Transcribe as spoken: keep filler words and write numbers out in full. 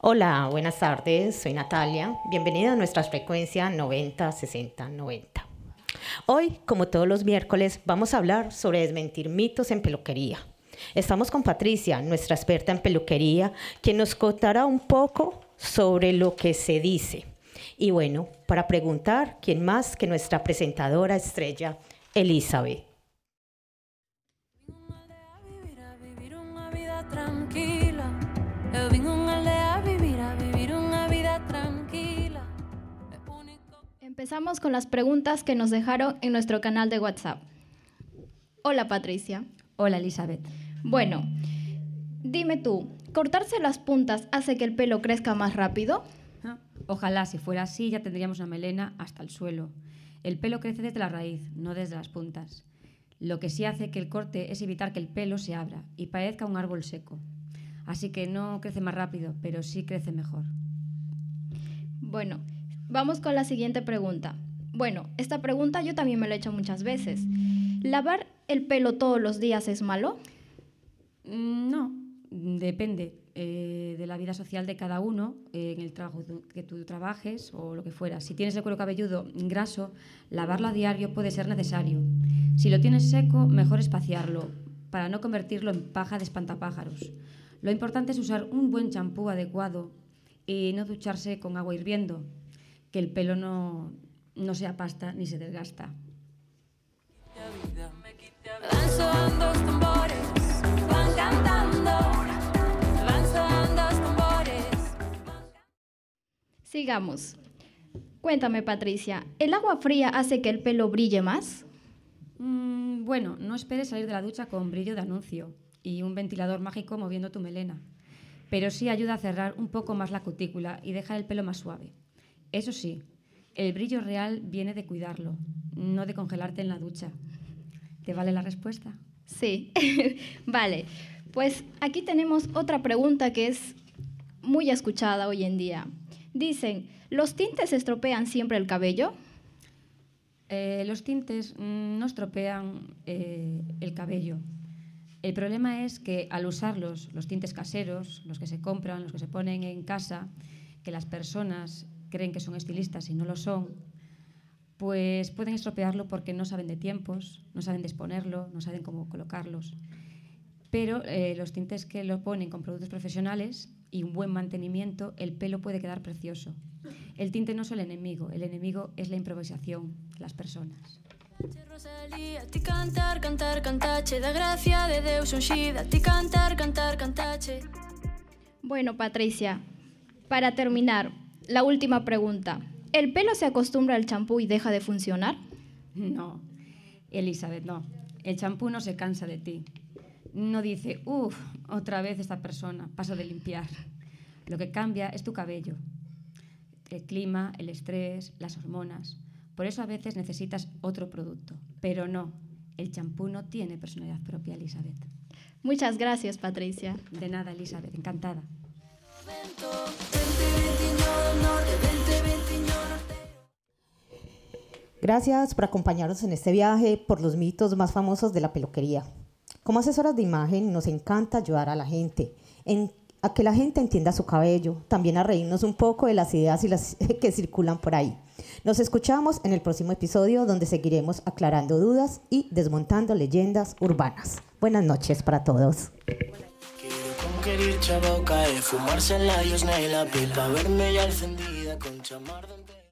Hola, buenas tardes, soy Natalia. Bienvenida a nuestra frecuencia noventa sesenta noventa. Hoy, como todos los miércoles, vamos a hablar sobre desmentir mitos en peluquería. Estamos con Patricia, nuestra experta en peluquería, quien nos contará un poco sobre lo que se dice. Y bueno, para preguntar, ¿quién más que nuestra presentadora estrella, Elizabeth? Empezamos con las preguntas que nos dejaron en nuestro canal de WhatsApp. Hola, Patricia. Hola, Elizabeth. Bueno, dime tú, ¿cortarse las puntas hace que el pelo crezca más rápido? Ah, ojalá, si fuera así, ya tendríamos una melena hasta el suelo. El pelo crece desde la raíz, no desde las puntas. Lo que sí hace que el corte es evitar que el pelo se abra y parezca un árbol seco. Así que no crece más rápido, pero sí crece mejor. Bueno, vamos con la siguiente pregunta. Bueno, esta pregunta yo también me la he hecho muchas veces. ¿Lavar el pelo todos los días es malo? No, depende eh, de la vida social de cada uno, eh, en el trabajo que tú trabajes o lo que fuera. Si tienes el cuero cabelludo graso, lavarlo a diario puede ser necesario. Si lo tienes seco, mejor espaciarlo para no convertirlo en paja de espantapájaros. Lo importante es usar un buen champú adecuado y no ducharse con agua hirviendo, que el pelo no, no se apasta ni se desgasta. Van sonando los tambores, van cantando, van sonando los tambores. Sigamos. Cuéntame, Patricia, ¿el agua fría hace que el pelo brille más? Mm, bueno, no esperes salir de la ducha con brillo de anuncio y un ventilador mágico moviendo tu melena, pero sí ayuda a cerrar un poco más la cutícula y dejar el pelo más suave. Eso sí, el brillo real viene de cuidarlo, no de congelarte en la ducha. ¿Te vale la respuesta? Sí, vale. Pues aquí tenemos otra pregunta que es muy escuchada hoy en día. Dicen, ¿los tintes estropean siempre el cabello? Eh, los tintes mm, no estropean eh, el cabello. El problema es que al usarlos, los tintes caseros, los que se compran, los que se ponen en casa, que las personas creen que son estilistas y no lo son, pues pueden estropearlo porque no saben de tiempos, no saben de exponerlo, no saben cómo colocarlos. Pero eh, los tintes que lo ponen con productos profesionales y un buen mantenimiento, el pelo puede quedar precioso. El tinte no es el enemigo, el enemigo es la improvisación, las personas. Rosalía, ti cantar, cantar, cantache, da gracia de Deus unxida, ti cantar, cantar, cantache. Bueno, Patricia, para terminar, la última pregunta. ¿El pelo se acostumbra al champú y deja de funcionar? No, Elizabeth, no. El champú no se cansa de ti. No dice, uff, otra vez esta persona, paso de limpiar. Lo que cambia es tu cabello, el clima, el estrés, las hormonas. Por eso a veces necesitas otro producto. Pero no, el champú no tiene personalidad propia, Elizabeth. Muchas gracias, Patricia. De nada, Elizabeth, encantada. Gracias por acompañarnos en este viaje por los mitos más famosos de la peluquería. Como asesoras de imagen, nos encanta ayudar a la gente, en, a que la gente entienda su cabello, también a reírnos un poco de las ideas y las que circulan por ahí. Nos escuchamos en el próximo episodio, donde seguiremos aclarando dudas y desmontando leyendas urbanas. Buenas noches para todos. Quiero conquerir Chaboca, fumarse en labios, nail, la piel, pa' verme ya encendida con chamar de